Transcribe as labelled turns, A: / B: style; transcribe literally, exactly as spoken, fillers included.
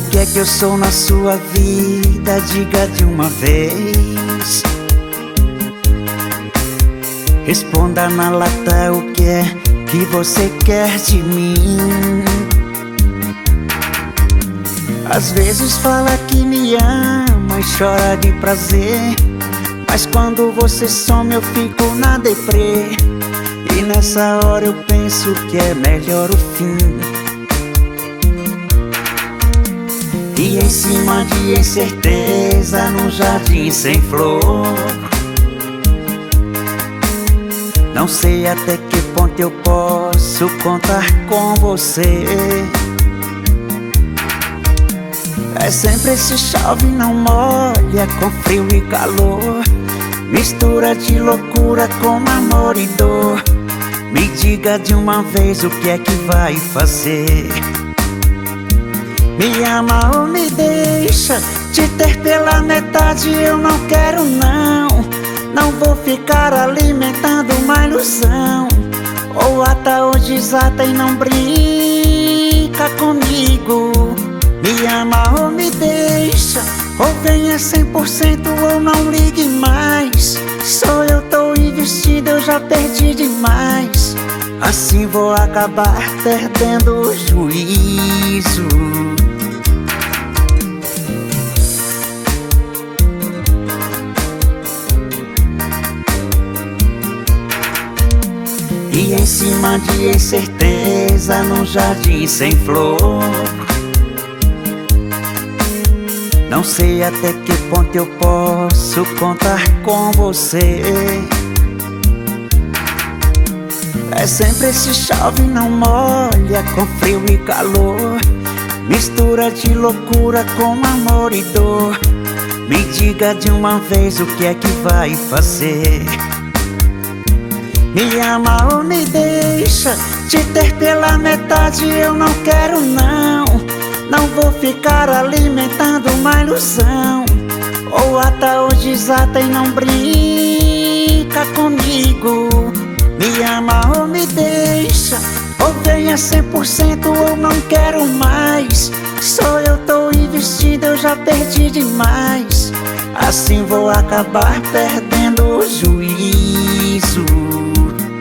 A: que é que eu sou na sua vida? Diga de uma vez. Responda na lata o que é que você quer de mim. Às vezes fala que me ama e chora de prazer, mas quando você some eu fico na deprê. E nessa hora eu penso que é melhor o fim. E em cima de incerteza, num jardim sem flor, não sei até que ponto eu posso contar com você. É sempre esse chove não molha, com frio e calor, mistura de loucura com amor e dor. Me diga de uma vez o que é que vai fazer. Me ama ou me deixa, te ter pela metade eu não quero não. Não vou ficar alimentando uma ilusão. Ou ata ou desata e não brinca comigo. Me ama ou me deixa, ou venha cem por cento ou não ligue mais. Só eu tô investido, eu já perdi demais. Assim vou acabar perdendo o juízo. E em cima de incerteza, num jardim sem flor, não sei até que ponto eu posso contar com você. É sempre esse chove não molha, com frio e calor, mistura de loucura com amor e dor. Me diga de uma vez o que é que vai fazer. Me ama ou me deixa, te ter pela metade eu não quero não. Não vou ficar alimentando uma ilusão. Ou ata ou desata e não brinca comigo. Me ama ou me deixa, ou venha cem por cento ou não quero mais. Só eu tô investido, eu já perdi demais. Assim vou acabar perdendo o juízo.